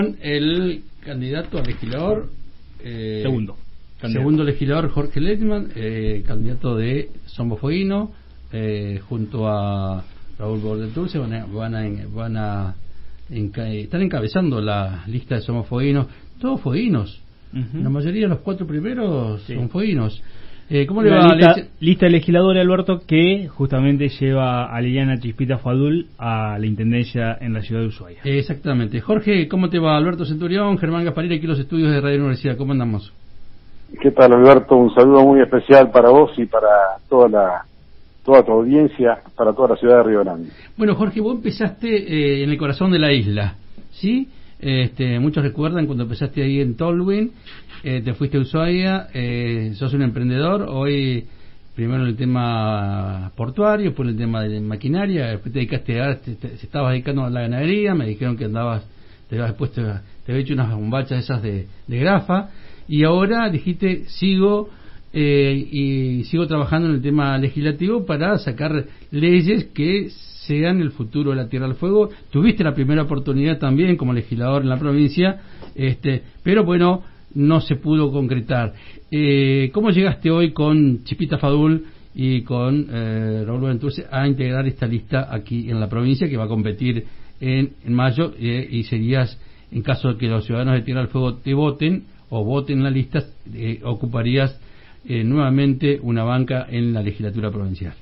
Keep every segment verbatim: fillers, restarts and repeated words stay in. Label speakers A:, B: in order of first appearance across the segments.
A: El candidato a legislador, eh,
B: segundo, candidato.
A: segundo legislador Jorge Letman, eh, candidato de Somos Fueguinos, eh, junto a Raúl Bordenturce, van a, van a, van a enca están encabezando la lista de Somos Fueguinos, todos fueguinos. Uh-huh. La mayoría de los cuatro primeros sí. son fueguinos. Eh, ¿Cómo le va
B: la lista,
A: le...
B: lista de legisladores, Alberto, que justamente lleva a Liliana Chispita Fadul a la intendencia en la ciudad de Ushuaia?
A: Eh, exactamente. Jorge, ¿cómo te va? Alberto Centurión, Germán Gasparini, aquí los estudios de Radio Universidad. ¿Cómo andamos?
C: ¿Qué tal, Alberto? Un saludo muy especial para vos y para toda la toda tu audiencia, para toda la ciudad de Río Grande.
A: Bueno, Jorge, vos empezaste eh, en el corazón de la isla, ¿sí? Este, muchos recuerdan cuando empezaste ahí en Tolwyn, eh, te fuiste a Ushuaia, eh, sos un emprendedor, hoy primero en el tema portuario, después en el tema de maquinaria, después te dedicaste a, te, te, te estabas dedicando a la ganadería, me dijeron que andabas, te habías puesto, te había hecho unas bombachas esas de, de grafa, y ahora dijiste, sigo eh, y sigo trabajando en el tema legislativo para sacar leyes que sean el futuro de la Tierra del Fuego. Tuviste la primera oportunidad también como legislador en la provincia, este, pero bueno, no se pudo concretar. Eh, ¿Cómo llegaste hoy con Chispita Fadul y con eh, Raúl Bordenturce a integrar esta lista aquí en la provincia que va a competir en, en mayo eh, y serías, en caso de que los ciudadanos de Tierra del Fuego te voten o voten la lista, eh, ocuparías eh, nuevamente una banca en la legislatura provincial?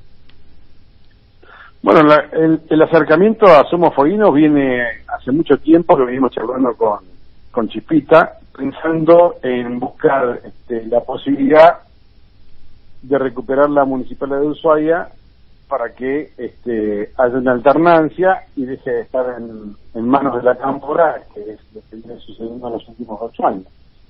C: Bueno, la, el, el acercamiento a Somos Fueguinos viene hace mucho tiempo, que venimos charlando con, con Chispita, pensando en buscar este, la posibilidad de recuperar la municipalidad de Ushuaia para que este, haya una alternancia y deje de estar en, en manos de la cámpora, que es lo que viene sucediendo en los últimos ocho años.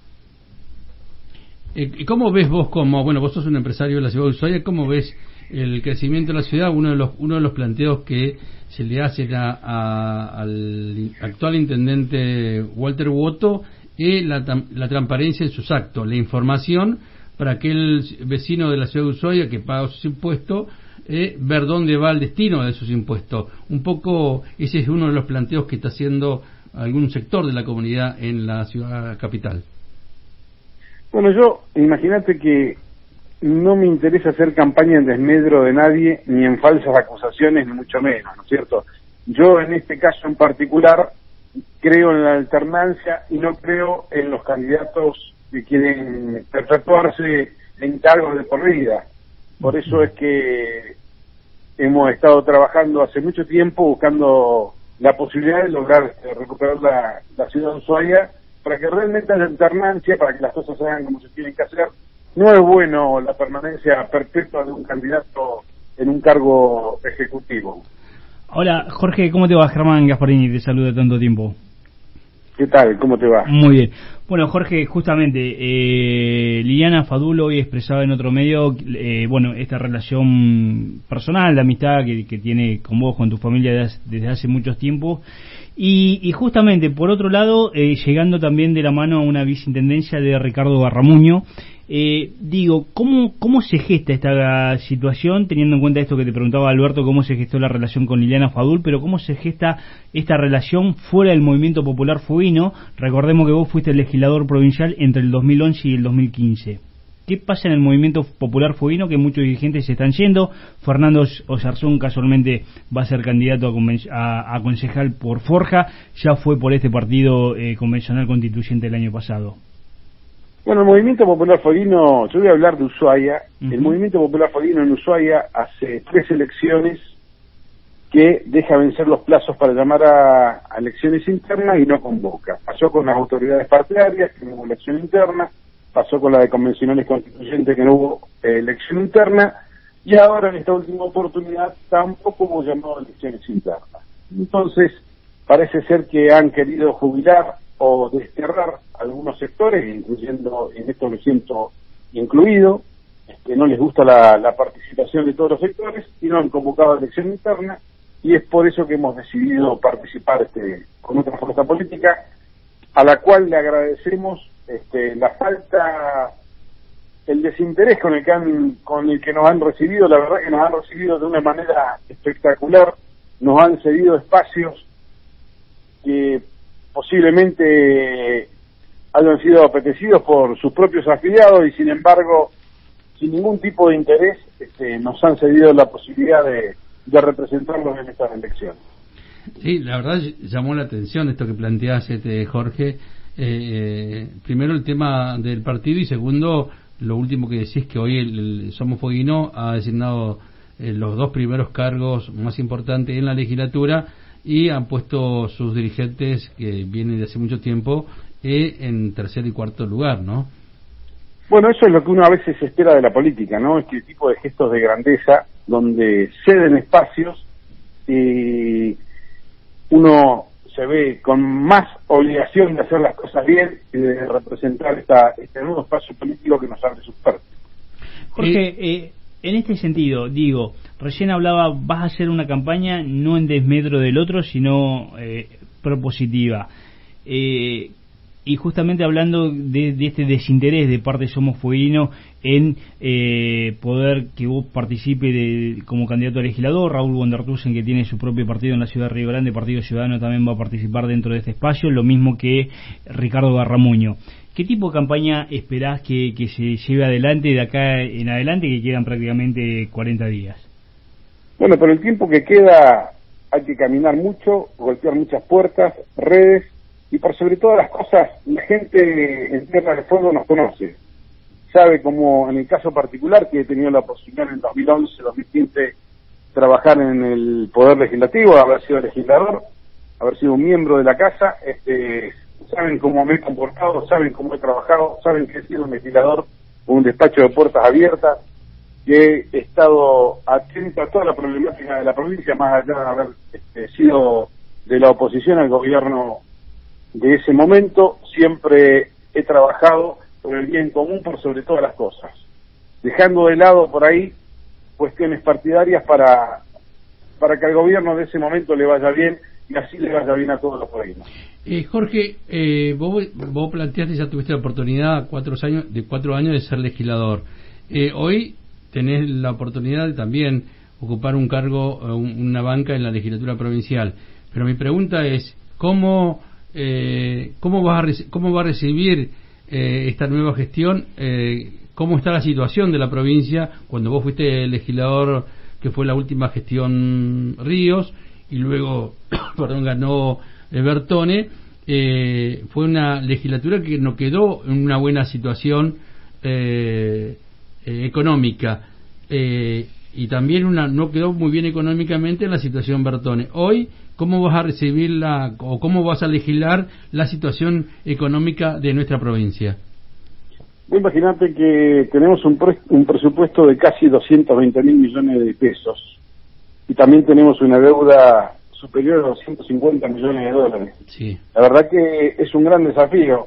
A: ¿Y cómo ves vos, como, bueno, vos sos un empresario de la ciudad de Ushuaia, cómo ves el crecimiento de la ciudad? Uno de los uno de los planteos que se le hace a, a, al actual intendente Walter Woto es la, la transparencia en sus actos, la información para aquel vecino de la ciudad de Ushuaia que paga sus impuestos, eh, ver dónde va el destino de sus impuestos. Un poco ese es uno de los planteos que está haciendo algún sector de la comunidad en la ciudad capital.
C: Bueno, yo, imagínate que no me interesa hacer campaña en desmedro de nadie, ni en falsas acusaciones, ni mucho menos, ¿no es cierto? Yo, en este caso en particular, creo en la alternancia y no creo en los candidatos que quieren perpetuarse en cargos de por vida. Por eso es que hemos estado trabajando hace mucho tiempo buscando la posibilidad de lograr recuperar la, la ciudad de Ushuaia para que realmente haya alternancia, para que las cosas se hagan como se tienen que hacer. No es bueno la permanencia perpetua de un candidato en un cargo ejecutivo.
B: Hola, Jorge, ¿cómo te va? Germán Gasparini te saluda tanto tiempo.
C: ¿Qué tal? ¿Cómo te va?
B: Muy bien. Bueno, Jorge, justamente, eh, Liliana Fadul hoy expresaba en otro medio, eh, bueno, esta relación personal, de amistad que, que tiene con vos, con tu familia desde, desde hace muchos tiempos. Y, y justamente, por otro lado, eh, llegando también de la mano a una viceintendencia de Ricardo Garramuño, eh, digo, ¿cómo, ¿cómo se gesta esta situación, teniendo en cuenta esto que te preguntaba Alberto, cómo se gestó la relación con Liliana Fadul, pero cómo se gesta esta relación fuera del movimiento popular fueguino? Recordemos que vos fuiste el legislador provincial entre el dos mil once y el dos mil quince. ¿Qué pasa en el movimiento popular fueguino? Que muchos dirigentes se están yendo. Fernando Oyarzún casualmente va a ser candidato a, a, a concejal por Forja, ya fue por este partido eh, convencional constituyente el año pasado.
C: Bueno, el movimiento popular fueguino, yo voy a hablar de Ushuaia. Uh-huh. El movimiento popular fueguino en Ushuaia hace tres elecciones que deja vencer los plazos para llamar a, a elecciones internas y no convoca. Pasó con las autoridades partidarias, que no hubo elección interna, pasó con la de convencionales constituyentes, que no hubo eh, elección interna, y ahora en esta última oportunidad tampoco hubo llamado a elecciones internas. Entonces, parece ser que han querido jubilar o desterrar algunos sectores, incluyendo, en esto me siento incluido, que no les gusta la, la participación de todos los sectores y no han convocado a elección interna, y es por eso que hemos decidido participar este, con otra fuerza política, a la cual le agradecemos este, la falta, el desinterés con el que han, con el que nos han recibido. La verdad que nos han recibido de una manera espectacular, nos han cedido espacios que posiblemente hayan sido apetecidos por sus propios afiliados y sin embargo, sin ningún tipo de interés, este, nos han cedido la posibilidad de, de representarlos en estas elecciones.
A: Sí, la verdad llamó la atención esto que planteas, este, Jorge. Eh, primero el tema del partido y segundo lo último que decís, que hoy el, el Somos Fueguino ha designado eh, los dos primeros cargos más importantes en la legislatura y han puesto sus dirigentes que vienen de hace mucho tiempo eh, en tercer y cuarto lugar, ¿no?
C: Bueno, eso es lo que uno a veces espera de la política, ¿no? Este tipo de gestos de grandeza donde ceden espacios y uno se ve con más obligación de hacer las cosas bien y de representar esta, este nuevo espacio político que nos abre sus puertas.
B: Jorge, eh, en este sentido, digo, recién hablaba, vas a hacer una campaña no en desmedro del otro, sino eh, propositiva. Eh, y justamente hablando de, de este desinterés de parte de Somos Fueguino en eh, poder que vos participe de, como candidato a legislador. Raúl Wondertusen, que tiene su propio partido en la ciudad de Río Grande, Partido Ciudadano, también va a participar dentro de este espacio, lo mismo que Ricardo Garramuño. ¿Qué tipo de campaña esperás que, que se lleve adelante de acá en adelante, que quedan prácticamente cuarenta días?
C: Bueno, por el tiempo que queda hay que caminar mucho, golpear muchas puertas, redes, y por sobre todas las cosas, la gente en Tierra del Fuego nos conoce. Sabe, como en el caso particular, que he tenido la posibilidad en dos mil once, dos mil quince, trabajar en el Poder Legislativo, haber sido legislador, haber sido un miembro de la Casa, este, saben cómo me he comportado, saben cómo he trabajado, saben que he sido un legislador con un despacho de puertas abiertas, que he estado atento a toda la problemática de la provincia, más allá de haber este, sido de la oposición al gobierno de ese momento. Siempre he trabajado por el bien común por sobre todas las cosas, dejando de lado por ahí cuestiones partidarias para para que al gobierno de ese momento le vaya bien y así le vaya bien a todos los pueblos.
A: Eh, Jorge, eh, vos, vos planteaste, ya tuviste la oportunidad cuatro años, de cuatro años de ser legislador. Eh, hoy tenés la oportunidad de también ocupar un cargo, una banca en la legislatura provincial. Pero mi pregunta es, ¿cómo Eh, ¿cómo, vas a ¿cómo va a recibir eh, esta nueva gestión? Eh, ¿Cómo está la situación de la provincia cuando vos fuiste legislador, que fue la última gestión Ríos, y luego perdón, ganó eh, Bertone? Eh, fue una legislatura que no quedó en una buena situación eh, eh, económica eh, y también una no quedó muy bien económicamente en la situación Bertone. Hoy, ¿cómo vas a recibir la, o cómo vas a legislar la situación económica de nuestra provincia?
C: Imagínate que tenemos un, pre, un presupuesto de casi doscientos veinte mil millones de pesos y también tenemos una deuda superior a doscientos cincuenta millones de dólares.
A: Sí.
C: La verdad que es un gran desafío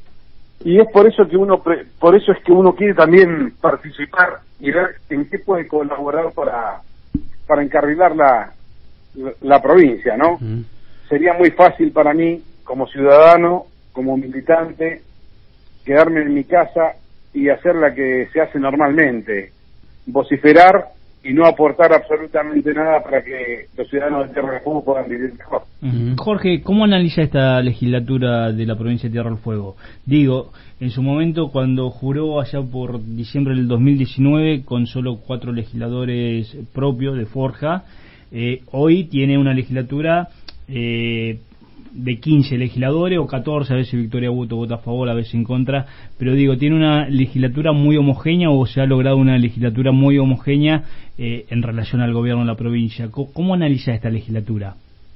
C: y es por eso que uno pre, por eso es que uno quiere también participar y ver en qué puede colaborar para para encarrilar la la provincia, ¿no? Uh-huh. Sería muy fácil para mí, como ciudadano, como militante, quedarme en mi casa y hacer la que se hace normalmente, vociferar y no aportar absolutamente nada para que los ciudadanos de Tierra del Fuego puedan vivir mejor.
B: Uh-huh. Jorge, ¿cómo analiza esta legislatura de la provincia de Tierra del Fuego? Digo, en su momento, cuando juró allá por diciembre del dos mil diecinueve, con solo cuatro legisladores propios de Forja, Eh, hoy tiene una legislatura eh, de quince legisladores o catorce, a veces Victoria Buto vota a favor, a veces en contra, pero digo, tiene una legislatura muy homogénea o se ha logrado una legislatura muy homogénea eh, en relación al gobierno de la provincia. ¿Cómo, cómo analiza esta legislatura?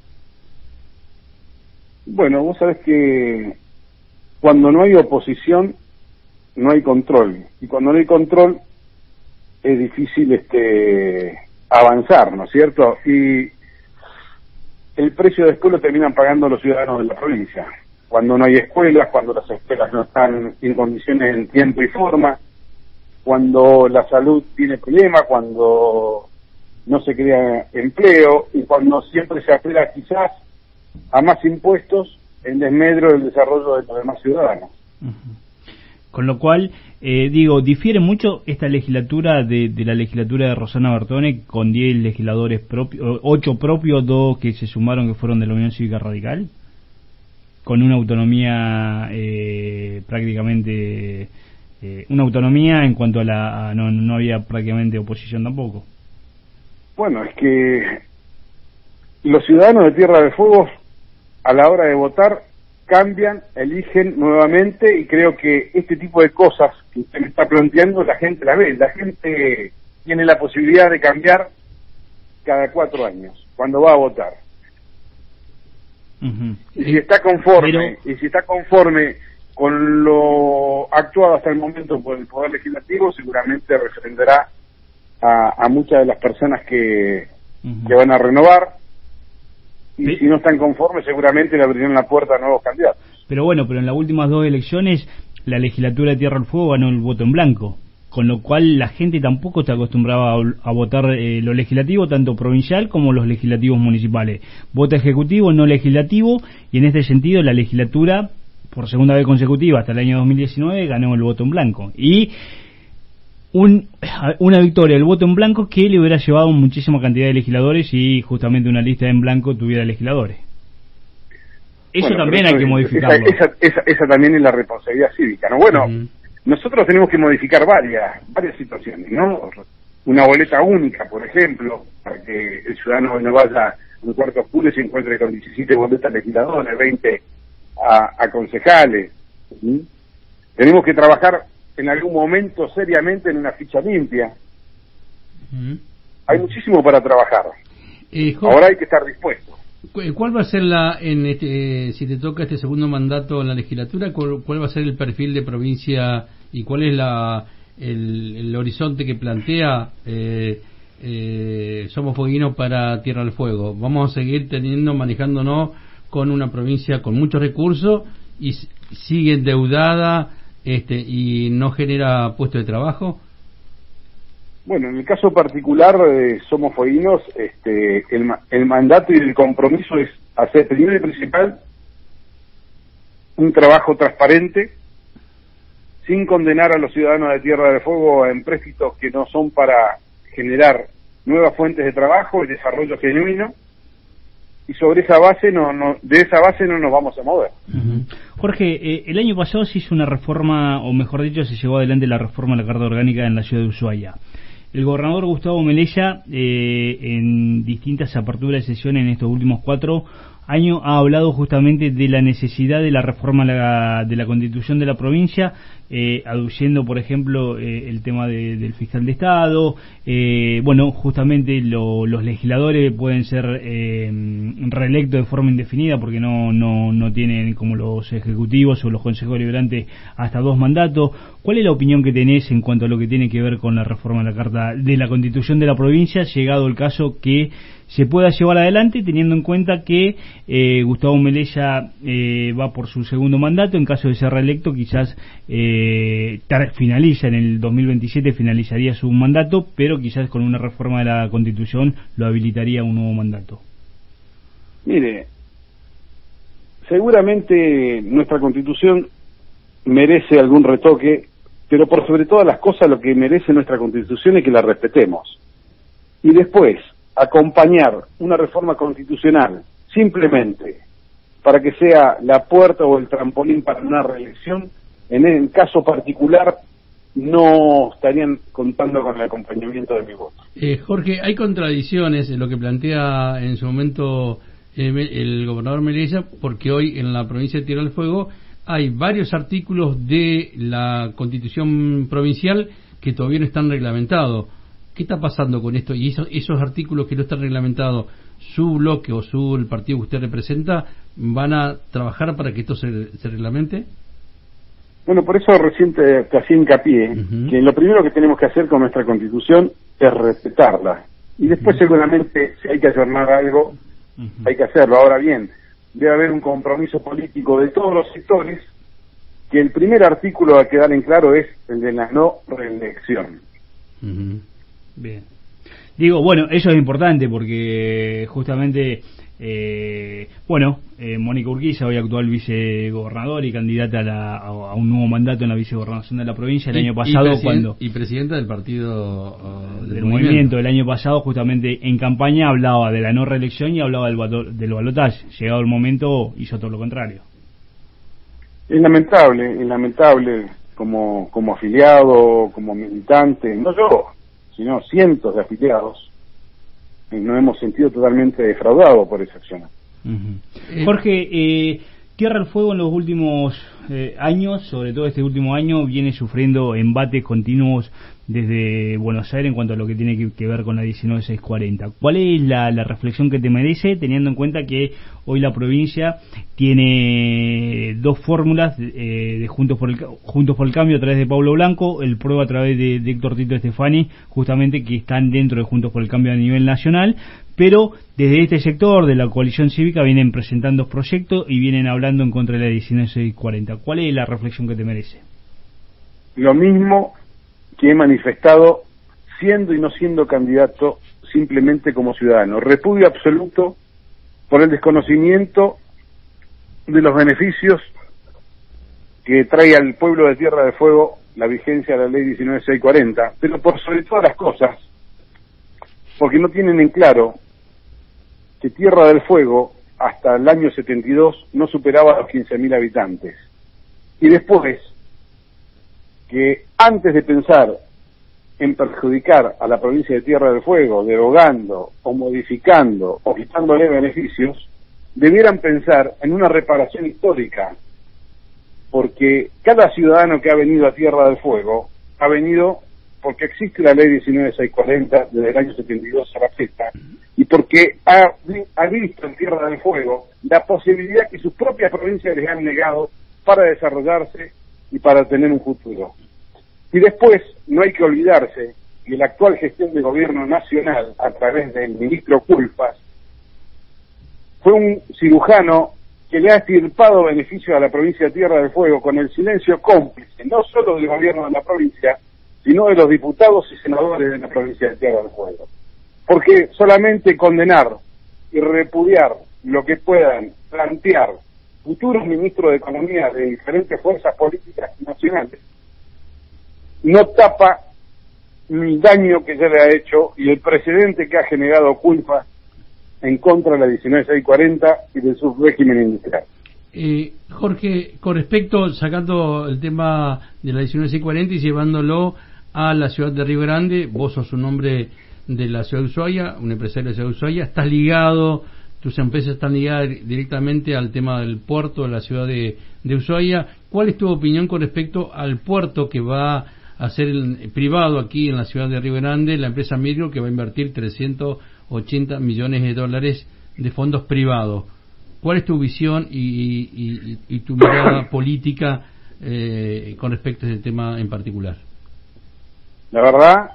C: Bueno, vos sabés que cuando no hay oposición no hay control, y cuando no hay control es difícil este avanzar, ¿no es cierto? Y el precio después lo terminan pagando los ciudadanos de la provincia. Cuando no hay escuelas, cuando las escuelas no están en condiciones en tiempo y forma, cuando la salud tiene problemas, cuando no se crea empleo y cuando siempre se apela quizás a más impuestos en desmedro del desarrollo de los demás ciudadanos.
B: Uh-huh. Con lo cual, eh, digo, difiere mucho esta legislatura de, de la legislatura de Rosana Bertone, con diez legisladores propios, ocho propios, dos que se sumaron que fueron de la Unión Cívica Radical. con una autonomía eh, prácticamente, eh, una autonomía en cuanto a la, a, no, no había prácticamente oposición tampoco.
C: Bueno, es que los ciudadanos de Tierra del Fuego, a la hora de votar, cambian, eligen nuevamente, y creo que este tipo de cosas que usted me está planteando, la gente la ve, la gente tiene la posibilidad de cambiar cada cuatro años, cuando va a votar.
B: Uh-huh.
C: Y si está conforme,
B: Pero...
C: y si está conforme con lo actuado hasta el momento por el Poder Legislativo, seguramente refrendará a, a muchas de las personas que, uh-huh. que van a renovar, y
B: ¿Sí?
C: si no están conformes, seguramente le abrirán la puerta a nuevos candidatos.
B: Pero bueno, pero en las últimas dos elecciones, la legislatura de Tierra del Fuego ganó el voto en blanco, con lo cual la gente tampoco está acostumbrada a, a votar eh, lo legislativo, tanto provincial como los legislativos municipales. Vota ejecutivo, no legislativo, y en este sentido la legislatura, por segunda vez consecutiva hasta el año dos mil diecinueve, ganó el voto en blanco. Y un, una victoria del voto en blanco que le hubiera llevado muchísima cantidad de legisladores, y justamente una lista en blanco tuviera legisladores. Eso bueno, también eso, hay que modificarlo.
C: Esa, esa, esa, esa también es la responsabilidad cívica, ¿no? Bueno, uh-huh. nosotros tenemos que modificar varias varias situaciones, ¿no? Una boleta única, por ejemplo, para que el ciudadano no vaya a un cuarto oscuro y se encuentre con diecisiete boletas legisladores, veinte a, a concejales. ¿sí? Tenemos que trabajar en algún momento seriamente en una ficha limpia. Uh-huh. Hay muchísimo para trabajar. Eh, Ahora hay que estar dispuesto.
A: ¿Cuál va a ser la, en este, eh, si te toca este segundo mandato en la legislatura, cuál, cuál va a ser el perfil de provincia y cuál es la el, el horizonte que plantea eh, eh, Somos Fueguinos para Tierra del Fuego? ¿Vamos a seguir teniendo, manejándonos con una provincia con muchos recursos y sigue endeudada este, y no genera puestos de trabajo?
C: Bueno, en el caso particular de Somos Fueguinos, este, el, el mandato y el compromiso es hacer, primero y principal, un trabajo transparente, sin condenar a los ciudadanos de Tierra del Fuego a empréstitos que no son para generar nuevas fuentes de trabajo y desarrollo genuino, y sobre esa base no, no de esa base no nos vamos a mover.
B: Uh-huh. Jorge, eh, el año pasado se hizo una reforma, o mejor dicho, se llevó adelante la reforma de la Carta Orgánica en la ciudad de Ushuaia. El gobernador Gustavo Melella, eh, en distintas aperturas de sesión en estos últimos cuatro años, ha hablado justamente de la necesidad de la reforma de la, de la Constitución de la provincia, eh, aduciendo, por ejemplo, eh, el tema de, del fiscal de Estado. Eh, bueno, justamente lo, los legisladores pueden ser eh, reelectos de forma indefinida porque no, no, no tienen, como los ejecutivos o los consejos deliberantes, hasta dos mandatos. ¿Cuál es la opinión que tenés en cuanto a lo que tiene que ver con la reforma de la Carta de la Constitución de la provincia, llegado el caso que se pueda llevar adelante, teniendo en cuenta que eh, Gustavo Melella eh, va por su segundo mandato? En caso de ser reelecto, quizás eh, finaliza en el dos mil veintisiete, finalizaría su mandato, pero quizás con una reforma de la Constitución lo habilitaría a un nuevo mandato.
C: Mire, seguramente nuestra Constitución merece algún retoque, pero por sobre todas las cosas lo que merece nuestra Constitución es que la respetemos. Y después, acompañar una reforma constitucional simplemente para que sea la puerta o el trampolín para una reelección, en el caso particular no estarían contando con el acompañamiento de mi voto.
A: Eh, Jorge, hay contradicciones en lo que plantea en su momento eh, el gobernador Melella, porque hoy en la provincia de Tierra del Fuego hay varios artículos de la Constitución provincial que todavía no están reglamentados. ¿Qué está pasando con esto? Y esos, esos artículos que no están reglamentados, su bloque o su el partido que usted representa, ¿van a trabajar para que esto se, se reglamente?
C: Bueno, por eso recién te, te hacía hincapié, uh-huh. que lo primero que tenemos que hacer con nuestra Constitución es respetarla. Y después uh-huh. seguramente, si hay que hacer algo, uh-huh. hay que hacerlo. Ahora bien, debe haber un compromiso político de todos los sectores, que el primer artículo a quedar en claro es el de la no reelección.
B: Uh-huh. Bien. Digo, bueno, eso es importante porque justamente, eh, bueno, eh, Mónica Urquiza, hoy actual vicegobernadora y candidata a, la, a, a un nuevo mandato en la vicegobernación de la provincia, el y, año pasado,
A: y
B: cuando...
A: Y presidenta del partido uh, del,
B: del movimiento. movimiento, el año pasado, justamente en campaña, hablaba de la no reelección y hablaba del, del balotaje. Llegado el momento, hizo todo lo contrario.
C: Es lamentable, es lamentable como, como afiliado, como militante, no yo, sino cientos de afiliados, y nos hemos sentido totalmente defraudados por esa acción.
B: Uh-huh. Jorge, eh, Tierra del Fuego en los últimos eh, años, sobre todo este último año, viene sufriendo embates continuos desde Buenos Aires en cuanto a lo que tiene que, que ver con la diecinueve seiscientos cuarenta. ¿Cuál es la, la reflexión que te merece, teniendo en cuenta que hoy la provincia tiene dos fórmulas eh, de Juntos por el Juntos por el Cambio a través de Pablo Blanco, el PRO a través de, de Héctor Tito Stefani, justamente que están dentro de Juntos por el Cambio a nivel nacional, pero desde este sector de la coalición cívica vienen presentando proyectos y vienen hablando en contra de la diecinueve seiscientos cuarenta. ¿Cuál es la reflexión que te merece?
C: Lo mismo que he manifestado siendo y no siendo candidato, simplemente como ciudadano. Repudio absoluto por el desconocimiento de los beneficios que trae al pueblo de Tierra del Fuego la vigencia de la ley diecinueve seiscientos cuarenta, pero por sobre todas las cosas, porque no tienen en claro que Tierra del Fuego hasta el año setenta y dos no superaba los quince mil habitantes. Y después, que antes de pensar en perjudicar a la provincia de Tierra del Fuego, derogando o modificando o quitándole beneficios, debieran pensar en una reparación histórica, porque cada ciudadano que ha venido a Tierra del Fuego ha venido porque existe la ley diecinueve seiscientos cuarenta desde el año setenta y dos a la fecha, y porque ha, ha visto en Tierra del Fuego la posibilidad que sus propias provincias les han negado para desarrollarse y para tener un futuro. Y después, no hay que olvidarse que la actual gestión de gobierno nacional, a través del ministro Culfas, fue un cirujano que le ha extirpado beneficios a la provincia de Tierra del Fuego con el silencio cómplice, no solo del gobierno de la provincia, sino de los diputados y senadores de la provincia de Tierra del Fuego. Porque solamente condenar y repudiar lo que puedan plantear futuros ministros de Economía de diferentes fuerzas políticas nacionales no tapa el daño que ya le ha hecho y el precedente que ha generado Culpa en contra de la diecinueve seiscientos cuarenta y de su régimen industrial.
A: Eh, Jorge, con respecto, sacando el tema de la diecinueve seiscientos cuarenta y llevándolo a la ciudad de Río Grande, vos sos un hombre de la ciudad de Ushuaia, un empresario de la ciudad de Ushuaia, estás ligado, tus empresas están ligadas directamente al tema del puerto de la ciudad de, de Ushuaia. ¿Cuál es tu opinión con respecto al puerto que va a ser el, privado aquí en la ciudad de Río Grande, la empresa Midro, que va a invertir trescientos ochenta millones de dólares de fondos privados? ¿Cuál es tu visión y, y, y, y tu mirada política eh, con respecto a este tema en particular?
C: La verdad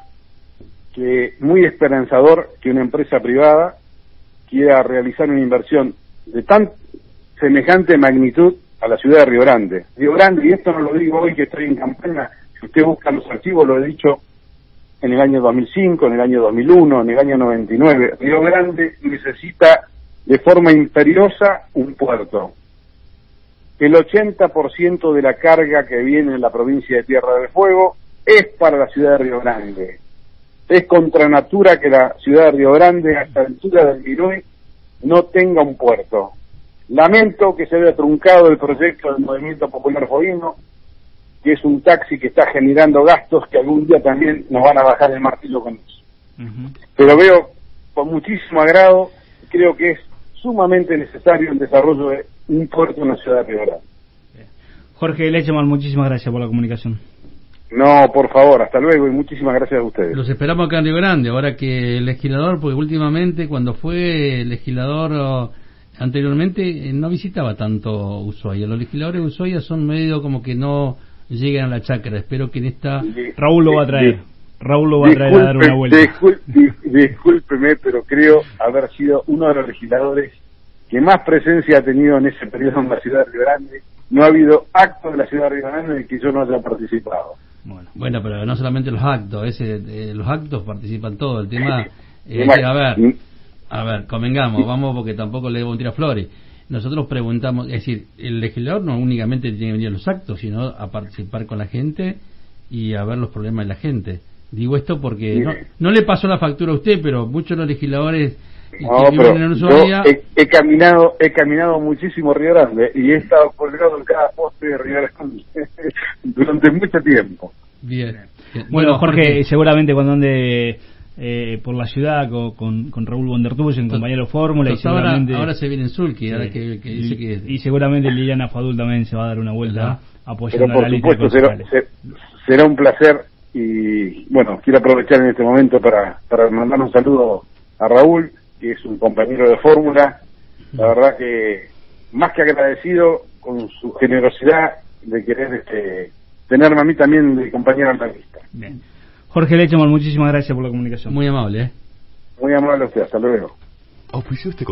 C: que muy esperanzador que una empresa privada quiera realizar una inversión de tan semejante magnitud a la ciudad de Río Grande. Río Grande, y esto no lo digo hoy que estoy en campaña, si usted busca los archivos, lo he dicho en el año dos mil cinco, en el año dos mil uno, en el año noventa y nueve, Río Grande necesita de forma imperiosa un puerto. El ochenta por ciento de la carga que viene en la provincia de Tierra del Fuego es para la ciudad de Río Grande. Es contra natura que la ciudad de Río Grande, a esta altura del Viroy, no tenga un puerto. Lamento que se haya truncado el proyecto del Movimiento Popular Foguino, que es un taxi que está generando gastos que algún día también nos van a bajar el martillo con eso. Uh-huh. Pero veo con muchísimo agrado, creo que es sumamente necesario el desarrollo de un puerto en la ciudad de Río Grande.
B: Jorge Lecheman, muchísimas gracias por la comunicación.
C: No, por favor, hasta luego y muchísimas gracias a ustedes.
A: Los esperamos acá en Río Grande, ahora que el legislador, porque últimamente cuando fue el legislador oh, anteriormente eh, no visitaba tanto Ushuaia. Los legisladores de Ushuaia son medio como que no llegan a la chacra. Espero que en esta...
B: Raúl lo va a traer. Raúl lo va a traer a dar una vuelta.
C: Disculpe, discúlpeme, pero creo haber sido uno de los legisladores que más presencia ha tenido en ese periodo en la ciudad de Río Grande. No ha habido acto de la ciudad de Río Grande en el que yo no haya participado.
A: Bueno, bueno, pero no solamente los actos, ese, eh, los actos participan todos. El tema es que, a ver, a ver, convengamos, vamos, porque tampoco le debo tirar flores. Nosotros preguntamos, es decir, el legislador no únicamente tiene que venir a los actos, sino a participar con la gente y a ver los problemas de la gente. Digo esto porque no, no le pasó la factura a usted, pero muchos de los legisladores
C: No, pero yo he, he caminado he caminado muchísimo Río Grande y he estado colgado en cada poste de Río Grande durante mucho tiempo.
A: Bien. Bien.
B: Bueno, Jorge, Jorge, seguramente cuando ande eh, por la ciudad con, con, con Raúl Bondertusen, compañero Fórmula, y seguramente
A: ahora, ahora se viene en Sulky, ahora que, que dice que
B: y, y seguramente Liliana Fadul también se va a dar una vuelta apoyando
C: pero por
B: a la
C: supuesto
B: lista
C: será, será un placer. Y bueno, quiero aprovechar en este momento para, para mandar un saludo a Raúl, que es un compañero de Fórmula, la verdad que más que agradecido con su generosidad de querer este, tenerme a mí también de compañero en la lista.
B: Bien. Jorge Lecheman, muchísimas gracias por la comunicación.
A: Muy amable, ¿eh?
C: Muy amable a usted, hasta luego.
D: Auspició este